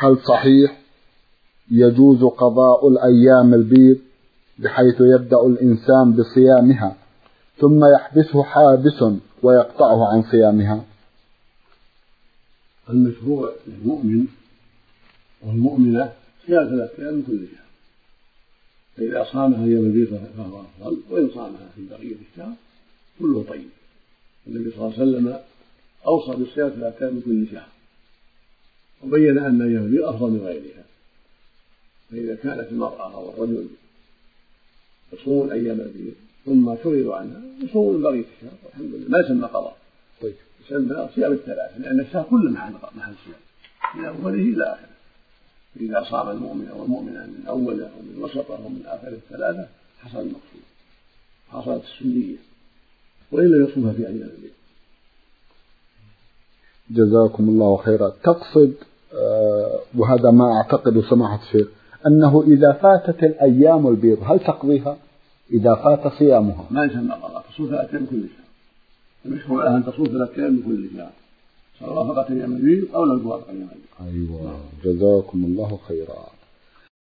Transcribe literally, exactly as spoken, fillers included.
هل صحيح يجوز قضاء الأيام البيض بحيث يبدأ الإنسان بصيامها ثم يحبسه حابس ويقطعه عن صيامها؟ المشروع للمؤمن والمؤمنة صيام ثلاثة أيام من كل شهر، فإذا صامها أيام البيض فهو أفضل، وإن صامها في بقية الشهر كله طيب. النبي صلى الله عليه وسلم أوصى بالصيام ثلاثة أيام من كل شهر، وبين أن أيام البيض أفضل من غيرها. فإذا كانت المرأة أو الرجل يصوم أيام البيض ثم شغلوا عنها يصوم من بقية الشهر والحمد لله، ما يسمى قضاء، يسمى صيام الثلاثة، لأن الشهر كله محل صيام من أوله إلى آخره. إذا صام المؤمن أو المؤمنة من أوله أو من وسطه ومن آخر الثلاثة حصل المقصود، حصلت السنية، وإلا يصومها في أيام البيض. جزاكم الله خيرا. تقصد آه وهذا ما أعتقد سماحة الشيخ أنه إذا فاتت الأيام البيض هل تقضيها إذا فات صيامها؟ ما يسمى قضاء، تصوم ثلاثة أيام كل شهر. المشروع لها أن تصوم ثلاثة أيام من كل شهر سواء فقط أيام البيض أو لم توافق أيام البيض. أيوة. جزاكم الله خيرا.